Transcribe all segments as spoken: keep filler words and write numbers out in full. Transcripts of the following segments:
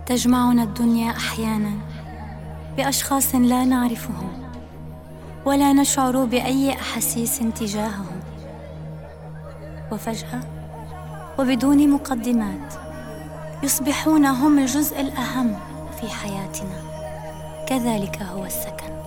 تجمعنا الدنيا أحياناً بأشخاص لا نعرفهم ولا نشعر بأي أحاسيس تجاههم، وفجأة وبدون مقدمات يصبحون هم الجزء الأهم في حياتنا. كذلك هو السكن.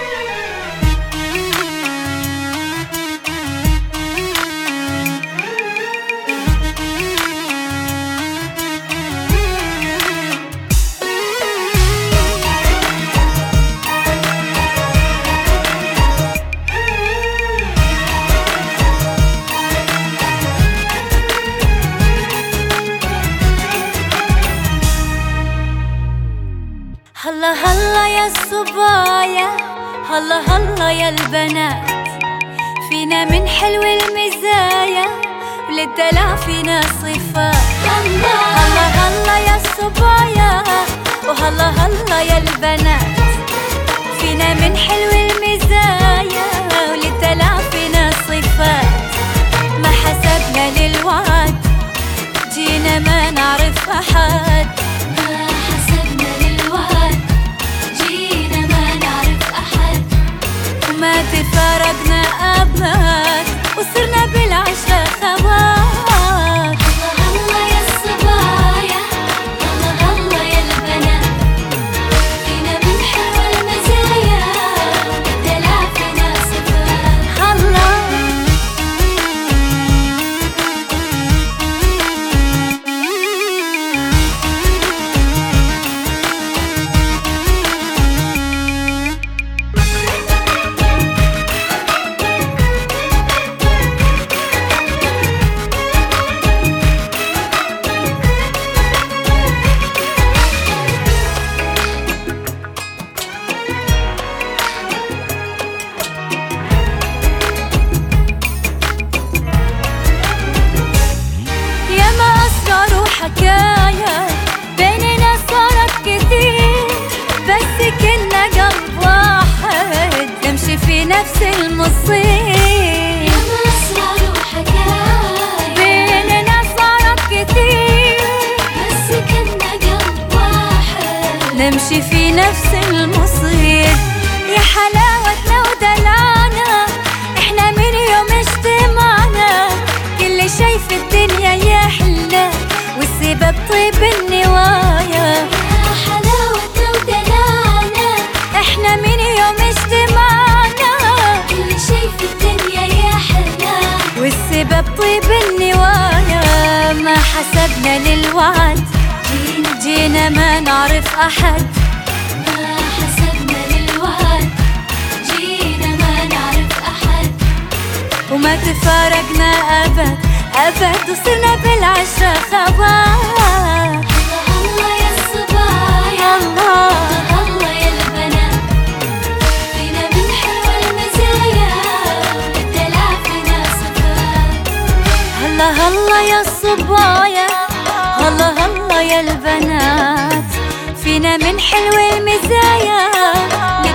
هلا هلا يا الصبايا، هلا هلا يا البنات، فينا من حلو المزايا وللدلع فينا صفات. هلا هلا يا الصبايا وهلا هلا يا البنات، فينا من حلو المزايا وللدلع فينا صفات. ما حسبنا للوعد جينا ما نعرف أحد، ما تفارقنا أبد وصرنا بالعشرة خوات. هلا هلا يا الصبايا، هلا هلا يا البنات، فينا من حلو المزايا والدلع فينا صفات. هلا حكاية بيننا صارت كثير، بس كنا قلب واحد نمشي في نفس المصير. ياما أسرار وحكاية بيننا صارت كثير، بس كنا قلب واحد نمشي في نفس المصير. يا حلاوتنا ودلعنا احنا من يوم اجتمعنا، كل شي في الدنيا يحلى والسبب طيب النوايا. يا حلاوتنا ودلعنا احنا من يوم اجتمعنا، كل شي في الدنيا يحلى والسبب طيب النوايا. ما حسبنا للوعد جينا جينا ما نعرف أحد، ما حسبنا للوعد جينا ما نعرف أحد، وما تفارقنا أبد أبد وصرنا بالعشرة خوات. هلا هلا يا الصبايا، هلا هلا يا البنات، فينا من حلو المزايا والدلع فينا صفات. هلا هلا يا الصبايا، هلا هلا يا البنات، فينا من حلو المزايا